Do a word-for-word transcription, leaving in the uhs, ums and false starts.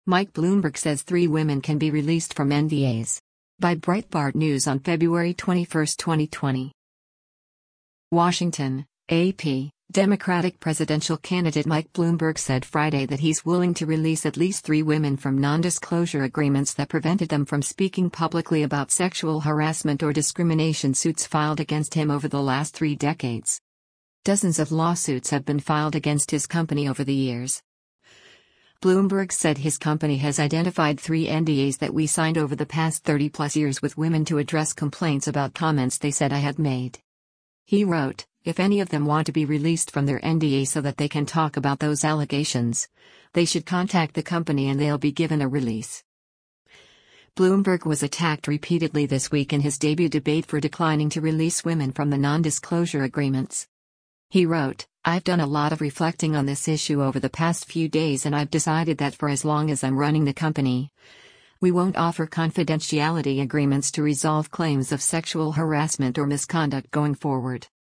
Mike Bloomberg says three women can be released from N D As. By Breitbart News on February twenty-first, twenty twenty. Washington, A P. Democratic presidential candidate Mike Bloomberg said Friday that he's willing to release at least three women from non-disclosure agreements that prevented them from speaking publicly about sexual harassment or discrimination suits filed against him over the last three decades. Dozens of lawsuits have been filed against his company over the years. Bloomberg said his company has identified three N D As that we signed over the past thirty plus years with women to address complaints about comments they said I had made. He wrote, "If any of them want to be released from their N D A so that they can talk about those allegations, they should contact the company and they'll be given a release." Bloomberg was attacked repeatedly this week in his debut debate for declining to release women from the non-disclosure agreements. He wrote, "I've done a lot of reflecting on this issue over the past few days and I've decided that for as long as I'm running the company, we won't offer confidentiality agreements to resolve claims of sexual harassment or misconduct going forward."